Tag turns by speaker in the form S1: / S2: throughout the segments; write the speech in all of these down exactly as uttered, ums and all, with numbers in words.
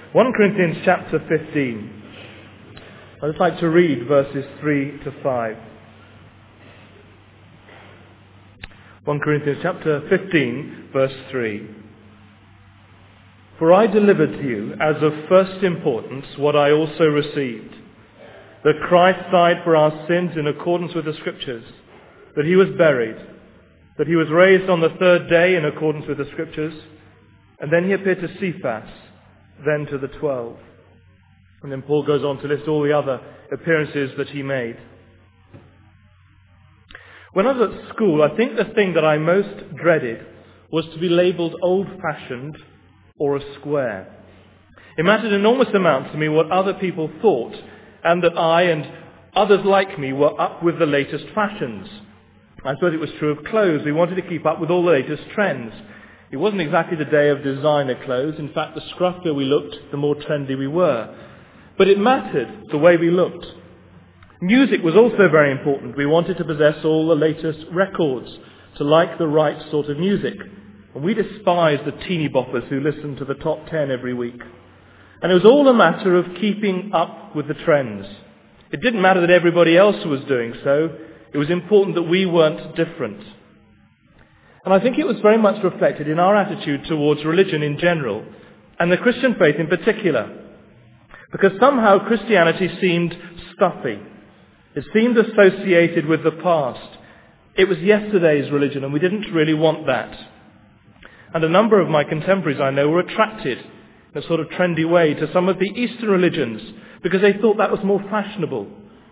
S1: First Corinthians chapter fifteen. I'd just like to read verses three to five. First Corinthians chapter fifteen, verse three. For I delivered to you as of first importance what I also received, that Christ died for our sins in accordance with the Scriptures, that he was buried, that he was raised on the third day in accordance with the Scriptures, and then he appeared to Cephas, then to the twelve. And then Paul goes on to list all the other appearances that he made. When I was at school, I think the thing that I most dreaded was to be labelled old-fashioned or a square. It mattered enormous amounts to me what other people thought, and that I and others like me were up with the latest fashions. I suppose it was true of clothes. We wanted to keep up with all the latest trends. It wasn't exactly the day of designer clothes. In fact, the scruffier we looked, the more trendy we were. But it mattered the way we looked. Music was also very important. We wanted to possess all the latest records, to like the right sort of music. And we despised the teeny boppers who listened to the top ten every week. And it was all a matter of keeping up with the trends. It didn't matter that everybody else was doing so. It was important that we weren't different. And I think it was very much reflected in our attitude towards religion in general, and the Christian faith in particular. Because somehow Christianity seemed stuffy. It seemed associated with the past. It was yesterday's religion, and we didn't really want that. And a number of my contemporaries I know were attracted in a sort of trendy way to some of the Eastern religions, because they thought that was more fashionable.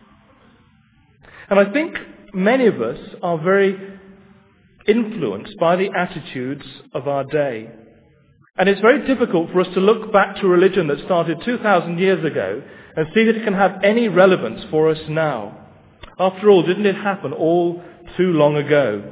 S1: And I think many of us are very influenced by the attitudes of our day. And it's very difficult for us to look back to a religion that started two thousand years ago and see that it can have any relevance for us now. After all, didn't it happen all too long ago?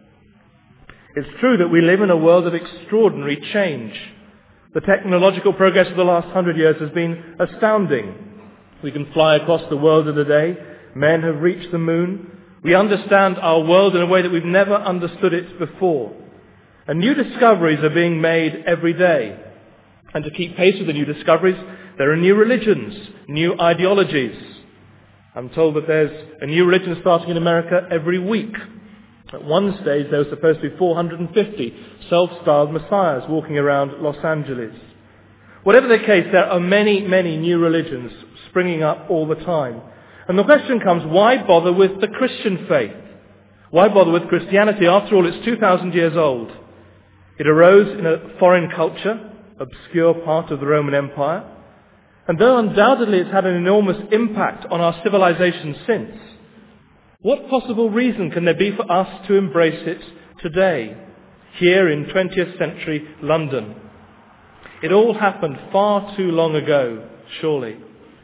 S1: It's true that we live in a world of extraordinary change. The technological progress of the last hundred years has been astounding. We can fly across the world in a day. Men have reached the moon. We understand our world in a way that we've never understood it before. And new discoveries are being made every day. And to keep pace with the new discoveries, there are new religions, new ideologies. I'm told that there's a new religion starting in America every week. At one stage, there were supposed to be four hundred fifty self-styled messiahs walking around Los Angeles. Whatever the case, there are many, many new religions springing up all the time. And the question comes, why bother with the Christian faith? Why bother with Christianity? After all, it's two thousand years old. It arose in a foreign culture, obscure part of the Roman Empire. And though undoubtedly it's had an enormous impact on our civilization since, what possible reason can there be for us to embrace it today, here in twentieth century London? It all happened far too long ago, surely.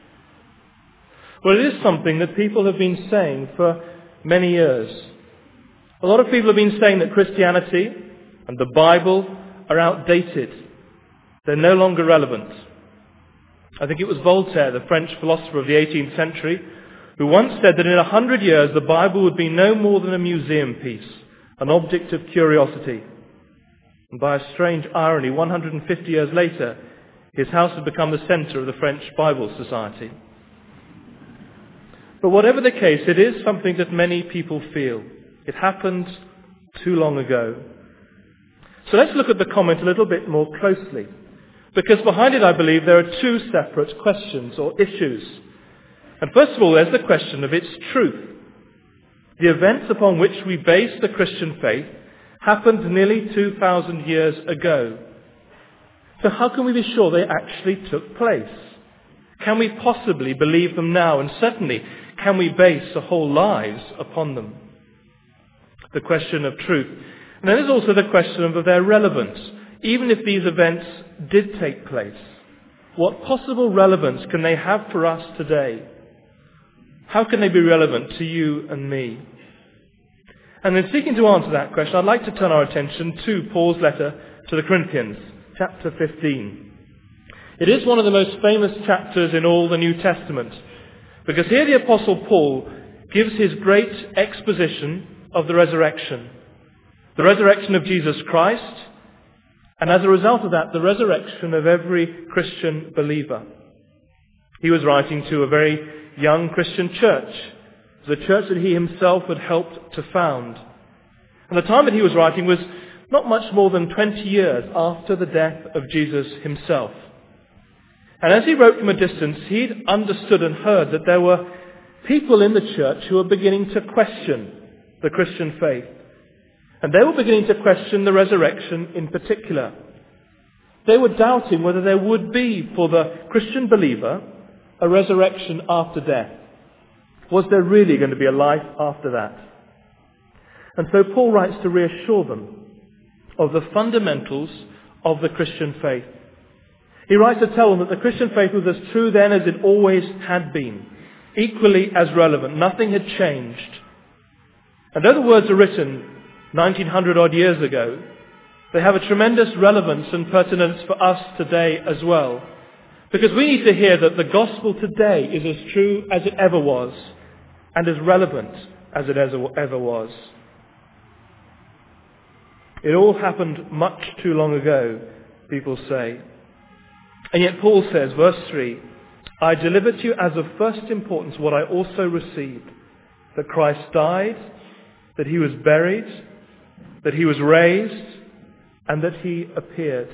S1: Well, it is something that people have been saying for many years. A lot of people have been saying that Christianity and the Bible are outdated. They're no longer relevant. I think it was Voltaire, the French philosopher of the eighteenth century, who once said that in a hundred years the Bible would be no more than a museum piece, an object of curiosity. And by a strange irony, one hundred fifty years later, his house had become the centre of the French Bible Society. But whatever the case, it is something that many people feel. It happened too long ago. So let's look at the comment a little bit more closely. Because behind it, I believe, there are two separate questions or issues. And first of all, there's the question of its truth. The events upon which we base the Christian faith happened nearly two thousand years ago. So how can we be sure they actually took place? Can we possibly believe them now? And certainly, can we base our whole lives upon them? The question of truth. And then there's also the question of their relevance. Even if these events did take place, what possible relevance can they have for us today? How can they be relevant to you and me? And in seeking to answer that question, I'd like to turn our attention to Paul's letter to the Corinthians, chapter fifteen. It is one of the most famous chapters in all the New Testament, because here the Apostle Paul gives his great exposition of the resurrection. The resurrection of Jesus Christ And as a result of that, the resurrection of every Christian believer. He was writing to a very young Christian church, the church that he himself had helped to found. And the time that he was writing was not much more than twenty years after the death of Jesus himself. And as he wrote from a distance, he'd understood and heard that there were people in the church who were beginning to question the Christian faith. And they were beginning to question the resurrection in particular. They were doubting whether there would be, for the Christian believer, a resurrection after death. Was there really going to be a life after that? And so Paul writes to reassure them of the fundamentals of the Christian faith. He writes to tell them that the Christian faith was as true then as it always had been, equally as relevant. Nothing had changed. And though the words are written nineteen hundred odd years ago, they have a tremendous relevance and pertinence for us today as well. Because we need to hear that the gospel today is as true as it ever was and as relevant as it ever was. It all happened much too long ago, people say. And yet Paul says, verse three, I delivered to you as of first importance what I also received, that Christ died, that he was buried, that he was raised, and that he appeared.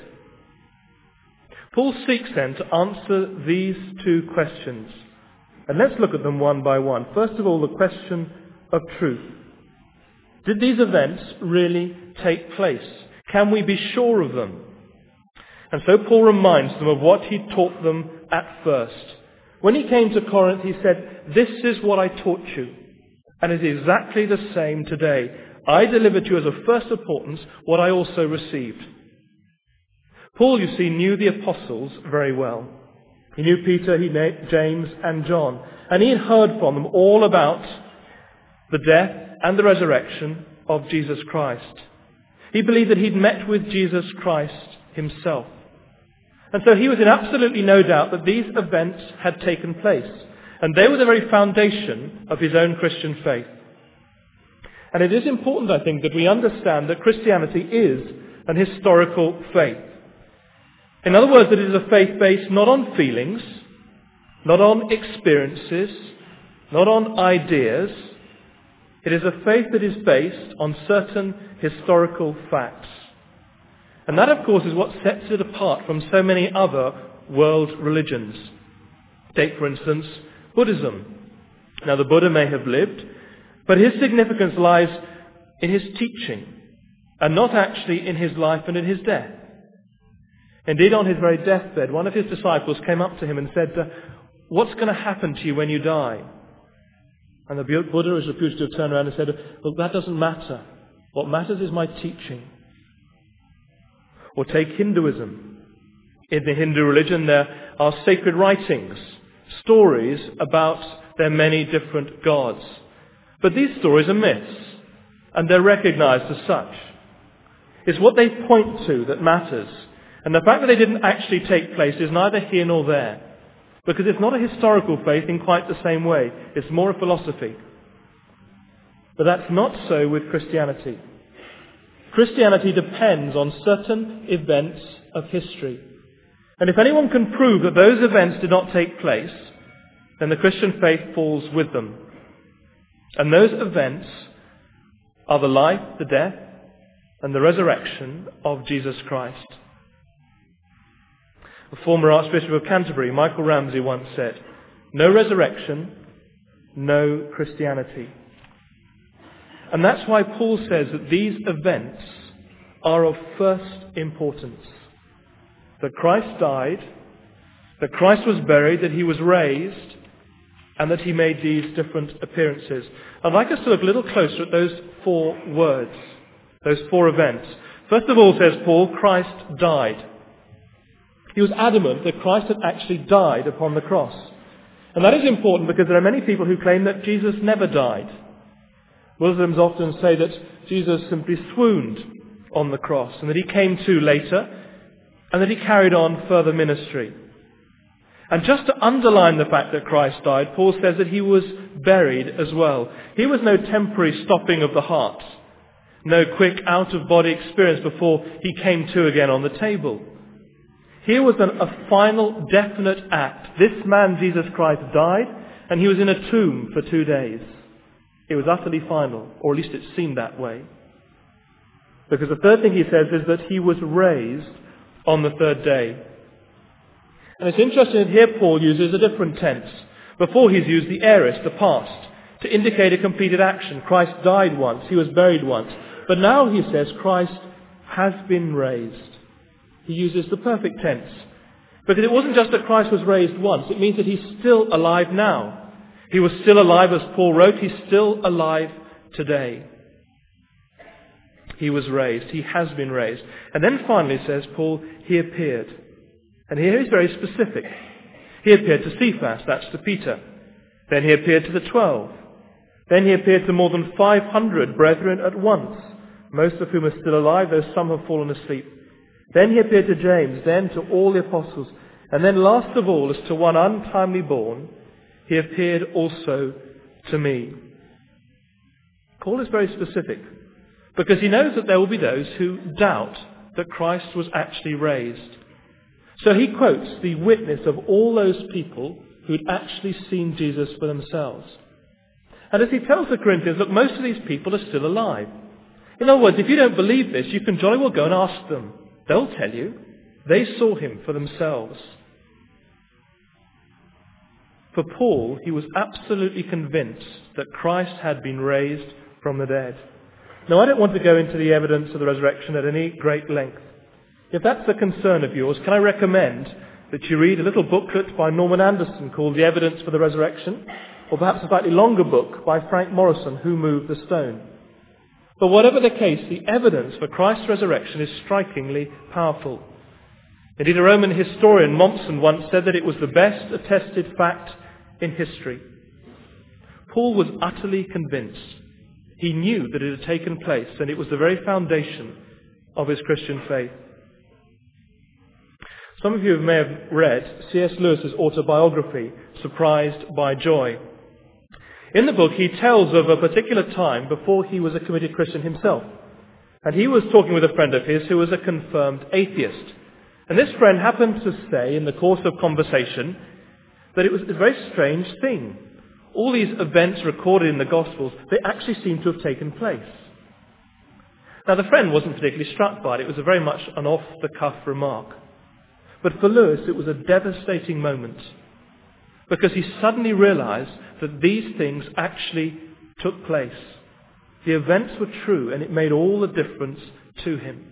S1: Paul seeks then to answer these two questions. And let's look at them one by one. First of all, the question of truth. Did these events really take place? Can we be sure of them? And so Paul reminds them of what he taught them at first. When he came to Corinth, he said, this is what I taught you. And it is exactly the same today. I delivered to you as of first importance what I also received. Paul, you see, knew the apostles very well. He knew Peter, he knew James and John. And he had heard from them all about the death and the resurrection of Jesus Christ. He believed that he'd met with Jesus Christ himself. And so he was in absolutely no doubt that these events had taken place. And they were the very foundation of his own Christian faith. And it is important, I think, that we understand that Christianity is an historical faith. In other words, that it is a faith based not on feelings, not on experiences, not on ideas. It is a faith that is based on certain historical facts. And that, of course, is what sets it apart from so many other world religions. Take, for instance, Buddhism. Now, the Buddha may have lived, but his significance lies in his teaching, and not actually in his life and in his death. Indeed, on his very deathbed, one of his disciples came up to him and said, what's going to happen to you when you die? And the Buddha is reputed to have turned around and said, look, that doesn't matter. What matters is my teaching. Or take Hinduism. In the Hindu religion, there are sacred writings, stories about their many different gods. But these stories are myths, and they're recognized as such. It's what they point to that matters. And the fact that they didn't actually take place is neither here nor there. Because it's not a historical faith in quite the same way. It's more a philosophy. But that's not so with Christianity. Christianity depends on certain events of history. And if anyone can prove that those events did not take place, then the Christian faith falls with them. And those events are the life, the death, and the resurrection of Jesus Christ. The former Archbishop of Canterbury, Michael Ramsey, once said, no resurrection, no Christianity. And that's why Paul says that these events are of first importance. That Christ died, that Christ was buried, that he was raised, and that he made these different appearances. I'd like us to look a little closer at those four words, those four events. First of all, says Paul, Christ died. He was adamant that Christ had actually died upon the cross. And that is important because there are many people who claim that Jesus never died. Muslims often say that Jesus simply swooned on the cross and that he came to later and that he carried on further ministry. And just to underline the fact that Christ died, Paul says that he was buried as well. He was no temporary stopping of the heart, no quick out-of-body experience before he came to again on the table. Here was an, a final, definite act. This man, Jesus Christ, died, and he was in a tomb for two days. It was utterly final, or at least it seemed that way. Because the third thing he says is that he was raised on the third day. And it's interesting that here Paul uses a different tense. Before he's used the aorist, the past, to indicate a completed action. Christ died once, he was buried once. But now he says Christ has been raised. He uses the perfect tense. Because it wasn't just that Christ was raised once, it means that he's still alive now. He was still alive, as Paul wrote, he's still alive today. He was raised, he has been raised. And then finally, says Paul, he appeared. And here he's very specific. He appeared to Cephas, that's to Peter. Then he appeared to the twelve. Then he appeared to more than five hundred brethren at once, most of whom are still alive, though some have fallen asleep. Then he appeared to James, then to all the apostles. And then last of all, as to one untimely born, he appeared also to me. Paul is very specific, because he knows that there will be those who doubt that Christ was actually raised. So he quotes the witness of all those people who'd actually seen Jesus for themselves. And as he tells the Corinthians, look, most of these people are still alive. In other words, if you don't believe this, you can jolly well go and ask them. They'll tell you. They saw him for themselves. For Paul, he was absolutely convinced that Christ had been raised from the dead. Now, I don't want to go into the evidence of the resurrection at any great length. If that's a concern of yours, can I recommend that you read a little booklet by Norman Anderson called The Evidence for the Resurrection, or perhaps a slightly longer book by Frank Morrison, Who Moved the Stone? But whatever the case, the evidence for Christ's resurrection is strikingly powerful. Indeed, a Roman historian, Mommsen, once said that it was the best attested fact in history. Paul was utterly convinced. He knew that it had taken place, and it was the very foundation of his Christian faith. Some of you may have read C S Lewis's autobiography, Surprised by Joy. In the book, he tells of a particular time before he was a committed Christian himself. And he was talking with a friend of his who was a confirmed atheist. And this friend happened to say in the course of conversation that it was a very strange thing. All these events recorded in the Gospels, they actually seem to have taken place. Now, the friend wasn't particularly struck by it. It was a very much an off-the-cuff remark. But for Lewis, it was a devastating moment, because he suddenly realized that these things actually took place. The events were true, and it made all the difference to him.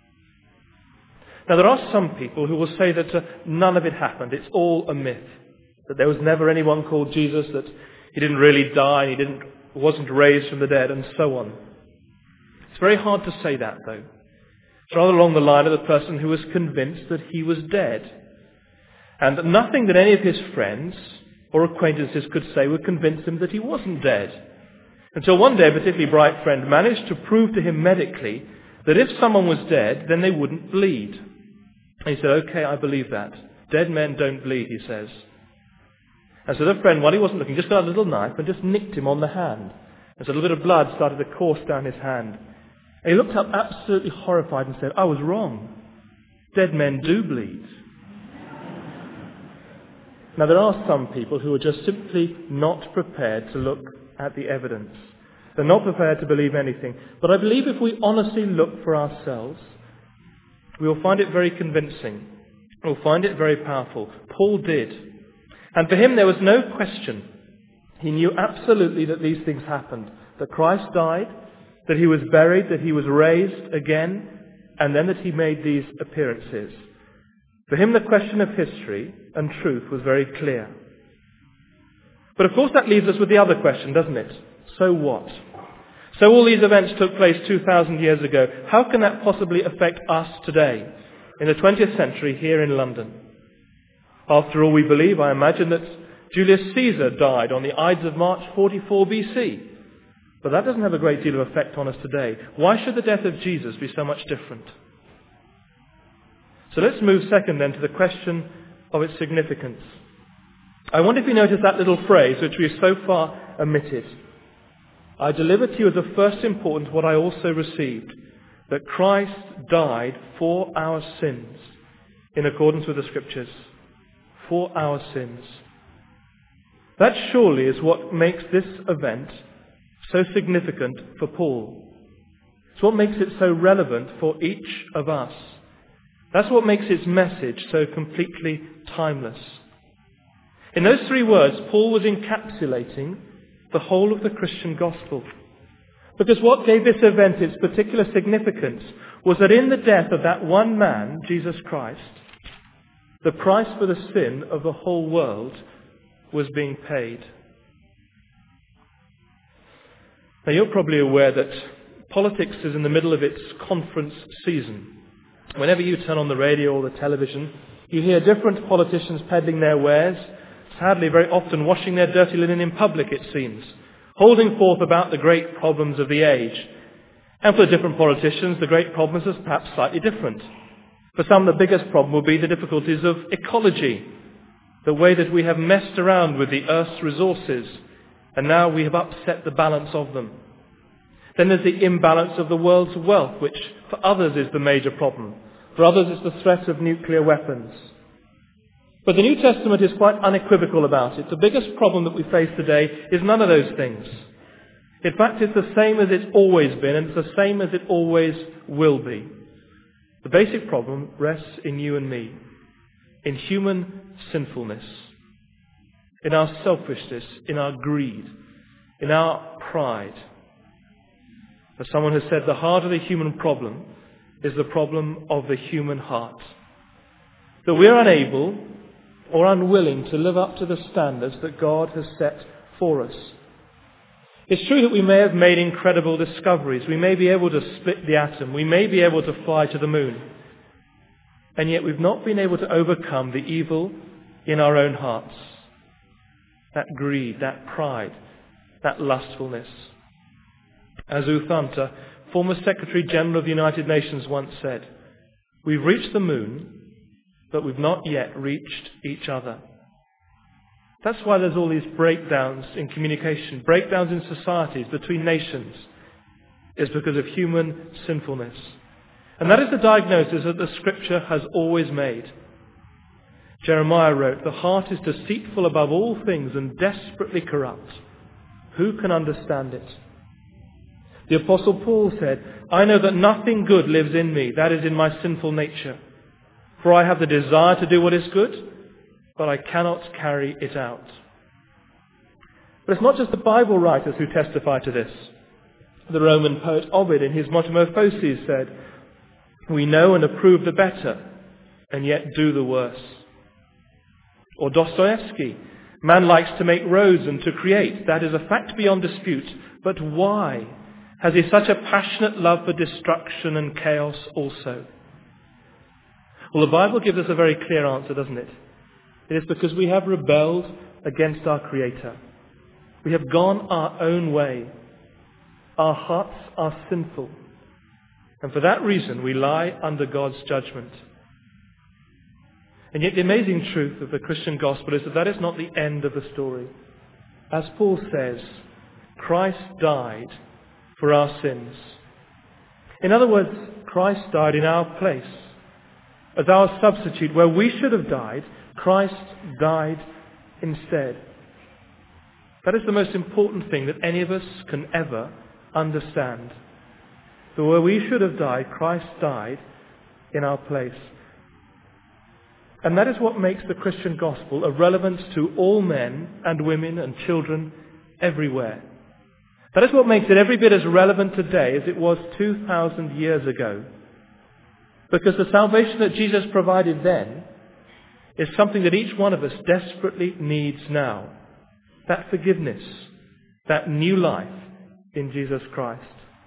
S1: Now, there are some people who will say that uh, none of it happened. It's all a myth. That there was never anyone called Jesus, that he didn't really die, he didn't, wasn't raised from the dead, and so on. It's very hard to say that, though. It's rather along the line of the person who was convinced that he was dead. And nothing that any of his friends or acquaintances could say would convince him that he wasn't dead. Until one day a particularly bright friend managed to prove to him medically that if someone was dead, then they wouldn't bleed. And he said, okay, I believe that. Dead men don't bleed, he says. And so the friend, while he wasn't looking, just got a little knife and just nicked him on the hand. And so a little bit of blood started to course down his hand. And he looked up absolutely horrified and said, I was wrong. Dead men do bleed. Now, there are some people who are just simply not prepared to look at the evidence. They're not prepared to believe anything. But I believe if we honestly look for ourselves, we will find it very convincing. We'll find it very powerful. Paul did. And for him, there was no question. He knew absolutely that these things happened. That Christ died, that he was buried, that he was raised again, and then that he made these appearances. For him, the question of history and truth was very clear. But of course that leaves us with the other question, doesn't it? So what? So all these events took place two thousand years ago. How can that possibly affect us today, in the twentieth century, here in London? After all, we believe, I imagine, that Julius Caesar died on the Ides of March forty-four B C. But that doesn't have a great deal of effect on us today. Why should the death of Jesus be so much different? So let's move second then to the question of its significance. I wonder if you notice that little phrase which we've so far omitted. I deliver to you as of first importance what I also received, that Christ died for our sins, in accordance with the Scriptures, for our sins. That surely is what makes this event so significant for Paul. It's what makes it so relevant for each of us. That's what makes its message so completely timeless. In those three words, Paul was encapsulating the whole of the Christian gospel. Because what gave this event its particular significance was that in the death of that one man, Jesus Christ, the price for the sin of the whole world was being paid. Now, you're probably aware that politics is in the middle of its conference season. Whenever you turn on the radio or the television, you hear different politicians peddling their wares, sadly very often washing their dirty linen in public, it seems, holding forth about the great problems of the age. And for different politicians, the great problems are perhaps slightly different. For some, the biggest problem will be the difficulties of ecology, the way that we have messed around with the earth's resources, and now we have upset the balance of them. Then there's the imbalance of the world's wealth, which for others is the major problem. For others it's the threat of nuclear weapons. But the New Testament is quite unequivocal about it. The biggest problem that we face today is none of those things. In fact, it's the same as it's always been, and it's the same as it always will be. The basic problem rests in you and me, in human sinfulness, in our selfishness, in our greed, in our pride. As someone has said, the heart of the human problem is the problem of the human heart. That we are unable or unwilling to live up to the standards that God has set for us. It's true that we may have made incredible discoveries. We may be able to split the atom. We may be able to fly to the moon. And yet we've not been able to overcome the evil in our own hearts. That greed, that pride, that lustfulness. As U Thanta, former Secretary General of the United Nations, once said, we've reached the moon, but we've not yet reached each other. That's why there's all these breakdowns in communication, breakdowns in societies, between nations. It's because of human sinfulness. And that is the diagnosis that the Scripture has always made. Jeremiah wrote, the heart is deceitful above all things and desperately corrupt. Who can understand it? The Apostle Paul said, I know that nothing good lives in me, that is in my sinful nature. For I have the desire to do what is good, but I cannot carry it out. But it's not just the Bible writers who testify to this. The Roman poet Ovid in his Metamorphoses said, we know and approve the better, and yet do the worse. Or Dostoevsky, man likes to make roads and to create. That is a fact beyond dispute. But why has he such a passionate love for destruction and chaos also? Well, the Bible gives us a very clear answer, doesn't it? It is because we have rebelled against our Creator. We have gone our own way. Our hearts are sinful. And for that reason, we lie under God's judgment. And yet the amazing truth of the Christian gospel is that that is not the end of the story. As Paul says, Christ died for our sins. In other words, Christ died in our place. As our substitute, where we should have died, Christ died instead. That is the most important thing that any of us can ever understand. That where we should have died, Christ died in our place. And that is what makes the Christian gospel a relevance to all men and women and children everywhere. That is what makes it every bit as relevant today as it was two thousand years ago. Because the salvation that Jesus provided then is something that each one of us desperately needs now. That forgiveness, that new life in Jesus Christ.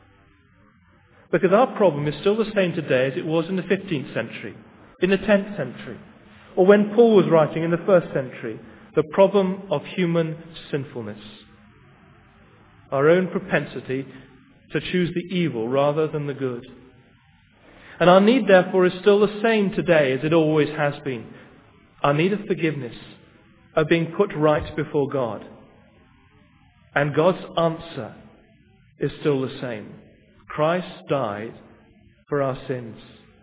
S1: Because our problem is still the same today as it was in the fifteenth century, in the tenth century, or when Paul was writing in the first century, the problem of human sinfulness. Our own propensity to choose the evil rather than the good. And our need, therefore, is still the same today as it always has been. Our need of forgiveness, of being put right before God. And God's answer is still the same. Christ died for our sins.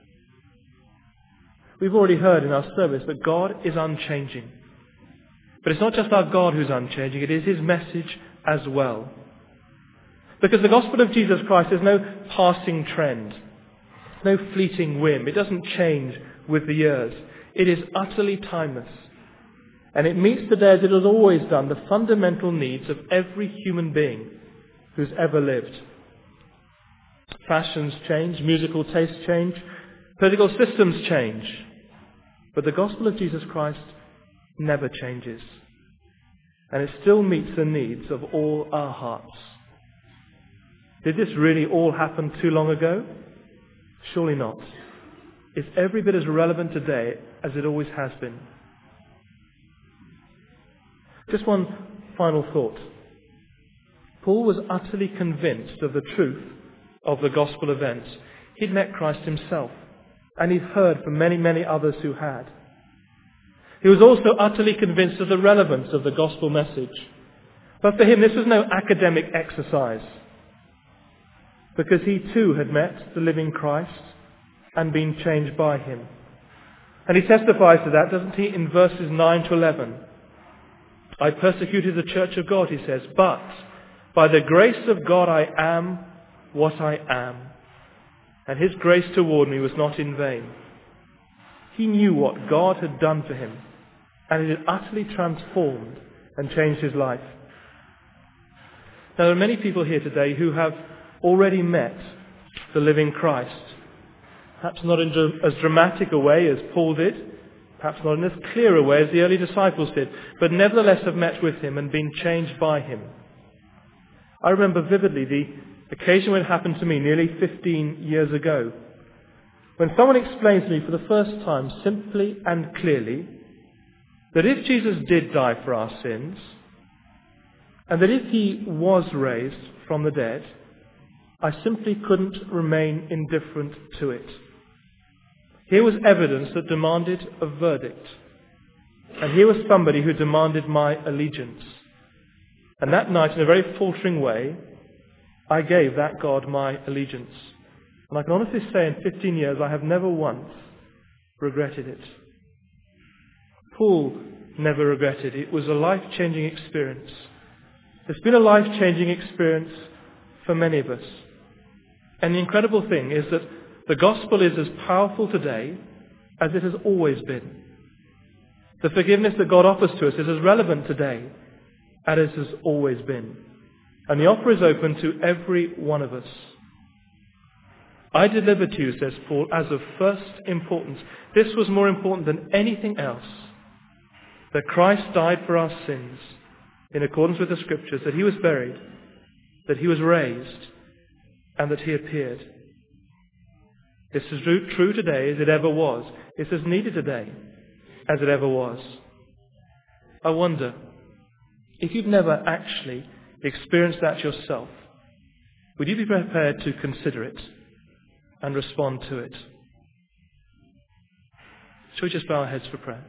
S1: We've already heard in our service that God is unchanging. But it's not just our God who's unchanging, it is his message as well. Because the gospel of Jesus Christ is no passing trend, no fleeting whim. It doesn't change with the years. It is utterly timeless. And it meets today, as it has always done, the fundamental needs of every human being who's ever lived. Fashions change, musical tastes change, political systems change. But the gospel of Jesus Christ never changes. And it still meets the needs of all our hearts. Did this really all happen too long ago? Surely not. It's every bit as relevant today as it always has been. Just one final thought. Paul was utterly convinced of the truth of the gospel events. He'd met Christ himself, and he'd heard from many, many others who had. He was also utterly convinced of the relevance of the gospel message. But for him, this was no academic exercise, because he too had met the living Christ and been changed by him. And he testifies to that, doesn't he, in verses nine to eleven. I persecuted the church of God, he says, but by the grace of God I am what I am. And his grace toward me was not in vain. He knew what God had done for him, and it had utterly transformed and changed his life. Now, there are many people here today who have already met the living Christ. Perhaps not in as dramatic a way as Paul did, perhaps not in as clear a way as the early disciples did, but nevertheless have met with him and been changed by him. I remember vividly the occasion when it happened to me nearly fifteen years ago, when someone explained to me for the first time, simply and clearly, that if Jesus did die for our sins, and that if he was raised from the dead, I simply couldn't remain indifferent to it. Here was evidence that demanded a verdict. And here was somebody who demanded my allegiance. And that night, in a very faltering way, I gave that God my allegiance. And I can honestly say in fifteen years, I have never once regretted it. Paul never regretted it. It was a life-changing experience. It's been a life-changing experience for many of us. And the incredible thing is that the gospel is as powerful today as it has always been. The forgiveness that God offers to us is as relevant today as it has always been. And the offer is open to every one of us. I deliver to you, says Paul, as of first importance. This was more important than anything else. That Christ died for our sins in accordance with the Scriptures, that he was buried, that he was raised, and that he appeared. It's as true today as it ever was. It's as needed today as it ever was. I wonder, if you've never actually experienced that yourself, would you be prepared to consider it and respond to it? Shall we just bow our heads for prayer?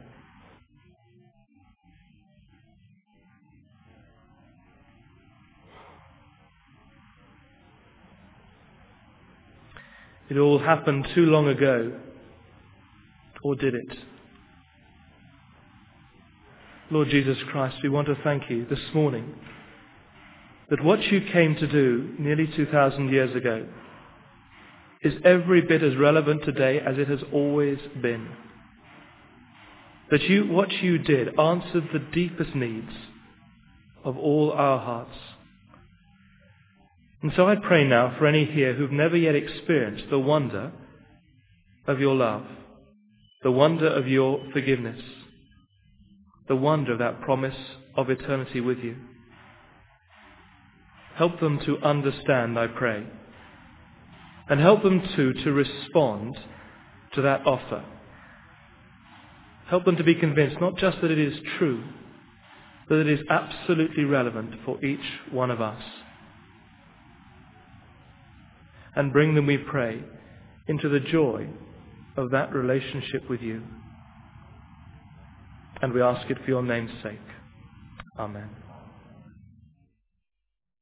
S1: It all happened too long ago, or did it? Lord Jesus Christ, we want to thank you this morning that what you came to do nearly two thousand years ago is every bit as relevant today as it has always been. That you, what you did answered the deepest needs of all our hearts. And so I pray now for any here who've never yet experienced the wonder of your love, the wonder of your forgiveness, the wonder of that promise of eternity with you. Help them to understand, I pray, and help them too to respond to that offer. Help them to be convinced not just that it is true, but that it is absolutely relevant for each one of us. And bring them, we pray, into the joy of that relationship with you. And we ask it for your name's sake. Amen.